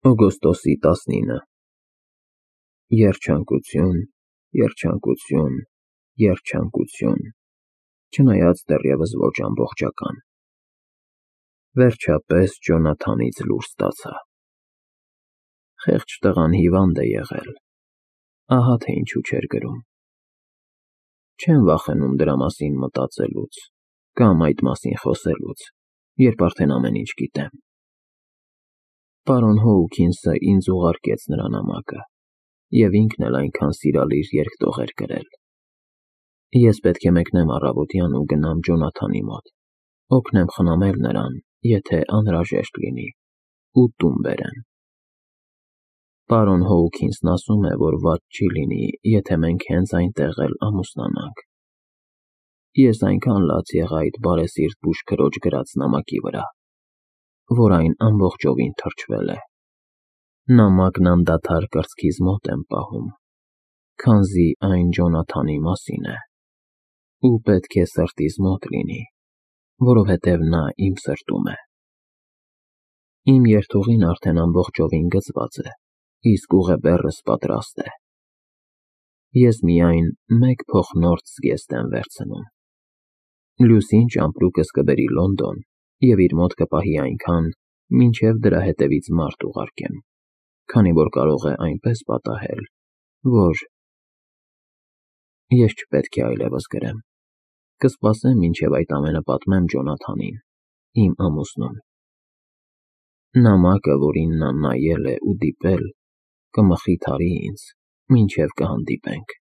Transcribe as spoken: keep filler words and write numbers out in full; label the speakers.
Speaker 1: Օգոստոսի տասնինը Երջանկություն, երջանկություն, երջանկություն, չնայած դեռևս ոչ ամբողջական։ Վերջապես Ջոնաթանից լուր ստացա։ Խեղճ տղան հիվանդ է եղել, ահա թե ինչու չէր գրում։ Չեմ վախենում դրա մասին մտածելուց կամ այդ մասին խոսելուց, երբ արդեն ամեն ինչ գիտեմ։ Պարոն Հոուքինսը ինձ ուղարկեց նրա նամակը, և ինքն էլ այնքան սիրալիր երկտող էր գրել։ Ես պետք է մեկնեմ առավոտյան ու գնամ Ջոնաթանի մոտ, օգնեմ խնամել նրան, եթե անհրաժեշտ լինի, ու տուն բերեմ։ Պարոն Հոուքինսն ասում է, որ վատ չի լինի, եթե մենք հենց այնտեղ էլ ամուսնանանք։ Ես այնքան լաց եղա այդ բարեսիրտ բուժքրոջ գրած նամակի վրա, որ այն ամբողջովին թրջվել է։ Նամակն անդադար կրծքիս մոտ եմ պահում, քանզի այն Ջոնաթանի մասին է, ու պետք է սրտիս մոտ լինի, որովհետև նա իմ սրտում է։ Իմ երթուղին արդեն ամբողջովին գծված է, իսկ ուղեբեռս պատրաստ է։ Ես միայն մեկ փոխնորդ զգեստ եմ վերցնում։ Լուսին ճամպրուկս կբերի Լոնդոն և իր մոտ կպահի այնքան, մինչև դրա հետևից մարդ ուղարկեմ, քանի որ կարող է այնպես պատահել, որ… Ես չպետք է այլևս գրեմ, կսպասեմ, մինչև այդ ամենը պատմեմ Ջոնաթանին, իմ ամուսնուն։ Նամակը, որին նա նայել է ու դիպել, կմխիթարի ինձ, մինչև կհանդիպենք։